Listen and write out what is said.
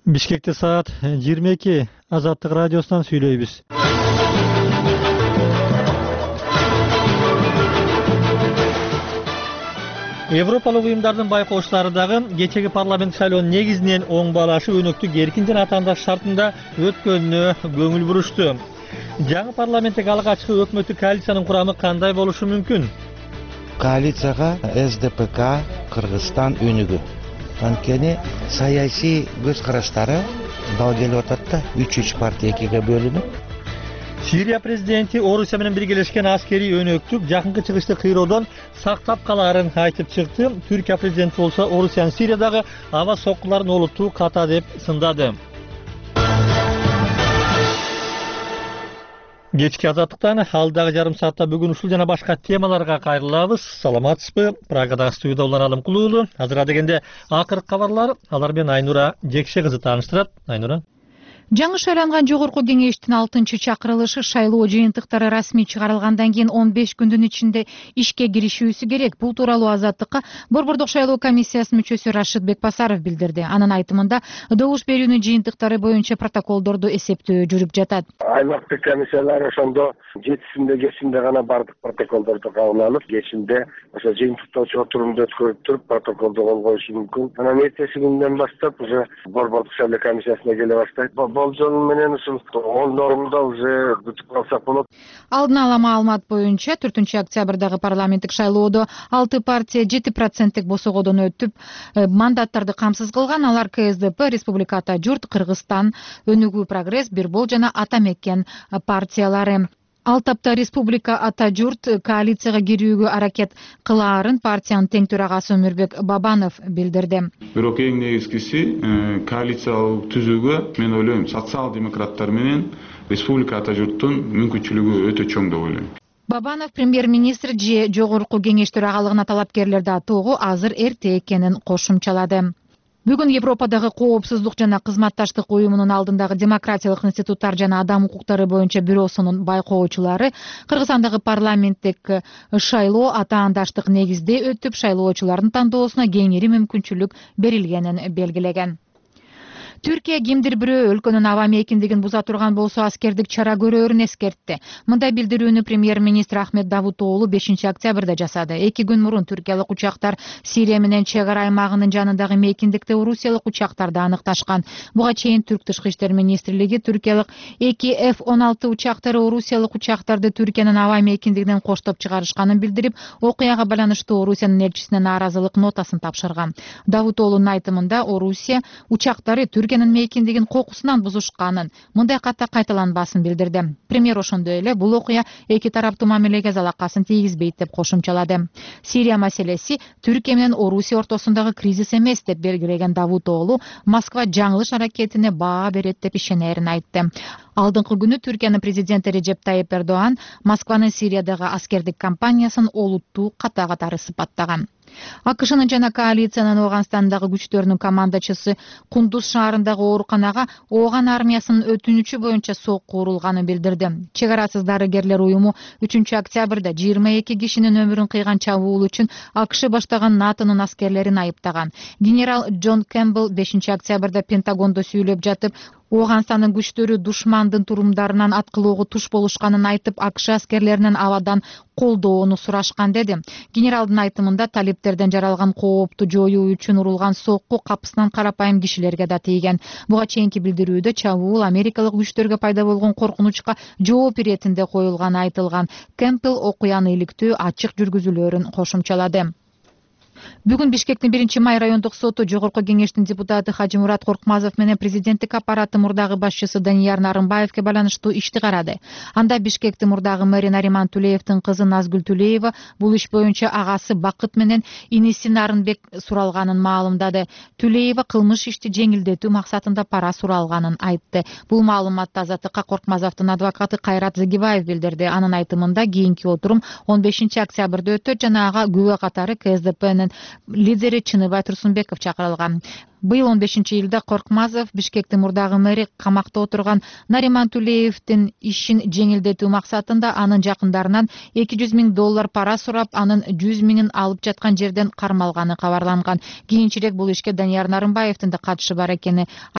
Бишкекте саат 22 Азаттык радиосунан сүйлөйбүз. Европалык уюмдардын байкоочулары дагы кечеги парламент шайлоонун негизинен оң баалашы өнөктүк эркин жана атаандаш шартында өткөнүнө көңүл бурушту. Жаңы парламенттик алгачкы өкмөттүк коалициянын курамы кандай болушу мүмкүн? Коалицияга СДПК, Кыргызстан өнүгү. Анткени саясий көз караштары дал келип атат да, 3 партия экиге бөлүнүп. Сирия президенти Орусия менен биргелешкен аскерий өнөктүк жакынкы чыгышты кыйроодон сактап калаарын айтып чыкты. Түркия президенти болсо Орусиянын Сириядагы аба соккуларын олуттуу ката деп сындады. Кечки Азаттыктан алдагы жарым саатта бүгүн ушул жана башка темаларга кайрылабыз. Саламатсызбы? Прагадагы студияда Улан Алым Кулуулу. Азыр дегенде акыркы кабарлар, алар менен Айнура Жекше кызы тааныштырат. Айнура. Жаңы шайланган жогорку кеңештин 6-чакырылышы шайлоо жыйынтыктары расмий чыгарылгандан кийин 15 күндүн ичинде ишке киришүүсү керек. Бул тууралуу Азаттыкка Борбордук шайлоо комиссиясынын мүчөсү Рашид Бекбасаров билдирди. Анын айтымында добуш берүүнүн жыйынтыктары боюнча протоколдорду эсептөө жүрүп жатат. Аймактык комиссиялар ошондо 7-синде кечинде гана бардык протоколдорду кабыл алып, кечинде ошо жыйынтыктоочу отурумду өткөрүп туруп протоколду кол коюшу мүмкүн. Анан эртеси күндөн баштап уже Борбордук шайлоо комиссиясына келе баштайт. Болжол менен ушул 10 нормда уже бүтүп калсак болот. Алдын ала маалымат боюнча 4-октябрдагы парламенттик шайлоодо 6 партия 7% босогодон өтүп, мандаттарды камсыз кылган. Алар КСДП, Республика Ата Журт, Кыргызстан, Өнүгүү Прогресс, Бирбол жана Ата Мекен партиялары. Ал тапта Республика Ата Журт коалицияга кирүүгө аракет кылаарын партиянын тең төрагасы Өмүрбек Бабанов билдирди. Бирок эң негизгиси коалиция түзүүгө мен ойлойм социал-демократтар менен Республика Ата Журттун мүмкүнчүлүгү өтө чоң деп ойлойм. Бабанов премьер-министр же жогорку кеңеш төрагалыгына талапкерлерди атоого азыр эрте экенин кошумчалады. Бүгүн Европадагы коопсуздук жана кызматташтык уюмунун алдындагы демократиялык институттар жана адам укуктары боюнча бюросунун байкоочулары Кыргызстандагы парламенттик шайлоо атаандаштык негизде өтүп, шайлоочулардын тандоосуна кеңири мүмкүнчүлүк берилгенин белгилеген. Түркия кимдир бирөө өлкөнүн аба мейкиндигин буза турган болсо аскердик чара көрөөрүн эскертти. Мындай билдирүүнү премьер-министр Ахмет Давутоğlu 5-октябрда жасады. 2 күн мурун түркиялык учактар Сирия менен чек ара аймагынын жанындагы мейкиндикте орусиялык учактарды аныкташкан. Буга чейин Түрк тышкы иштер министрлиги түркиялык 2 F-16 учактары орусиялык учактарды Түркиянын аба мейкиндигинен коштоп чыгарышканын билдирип, окуяга байланыштуу Орусиянын элчисине нааразылык нотасын тапшырган. Давутоğlu'нун айтымында Орусия учактары Түркиянын мейкиндигин кокусунан бузушканын, мындай ката кайталанбасын билдирди. Премьер ошондой эле бул окуя эки тараптуу мамилеге залакасын тийгизбейт деп кошумчалады. Сирия маселеси Түркия менен Орусия ортосундагы кризис эмес деп белгилеген Давутоğlu Москва жаңылыш аракетине баа берет деп ишенерин айтты. Алдыңкы күнү Түркиянын президенти Режеп Тайип Эрдоган Москванын Сириядагы аскердик кампаниясын олуттуу ката-катары сыпаттаган. АКШнын жана коалициянын Ооганстандагы күчтөрүнүн командачысы Кундуз шаарындагы ооруканага Ооган армиясынын өтүнүчү боюнча сокку урулганын билдирди. Чек арасыз дарыгерлер уюму 3-октябрда 22 кишинин өмүрүн кыйган чабуул үчүн АКШ баштаган НАТОнун аскерлерин айыптаган. Генерал Джон Кэмпбелл 5-октябрда Пентагондо сүйлөп жатып, Ооганстандын күчтөрү душмандын турумдарынан аткылоого туш болушканын айтып, АКШ аскерлеринен абадан колдоону сурашкан деди. Генералдын айтымында талиптерден жаралган коопту жоюу үчүн урулган сокку капысынан карапайым кишилерге да тийген. Буга чейинки билдирүүдө чабуул америкалык күчтөргө пайда болгон коркунучка жооп иретинде коюлганы айтылган. Кэмпбелл окуяны иликтөө ачык жүргүзүлөөрүн кошумчалады. Бүгүн Бишкектин 1-май райондук соту жогорку кеңештин депутаты Хажимурат Коркмазов менен президенттик аппараты мурдагы башчысы Данияр Нарымбаевге байланыштуу ишти карады. Анда Бишкектин мурдагы мэри Нариман Тулеевдин кызы Назгүл Тулеева бул иш боюнча агасы Бакыт менен иниси Нарынбек суралганын маалымдады. Тулеева кылмыш ишти жеңилдетүү максатында пара суралганын айтты. Бул маалыматты Азаттыкка Коркмазовдун адвокаты Кайрат Загибаев билдирди. Анын айтымында кийинки отурум 15-октябрда өтөт жана ага күбө катары КСДПнын лидери Чыныбай Турсунбеков чакырылган. Быйыл 15-июлда Коркмазов Бишкектин мурдагы мэри камакта отурган Нариман Тулеевдин ишин жеңилдетүү максатында анын жакындарынан $200,000 пара сурап, анын 100,000 алып жаткан жерден кармалганы кабарланган. Кийинчерээк бул ишке Данияр Нарымбаевдин да катышы бар экени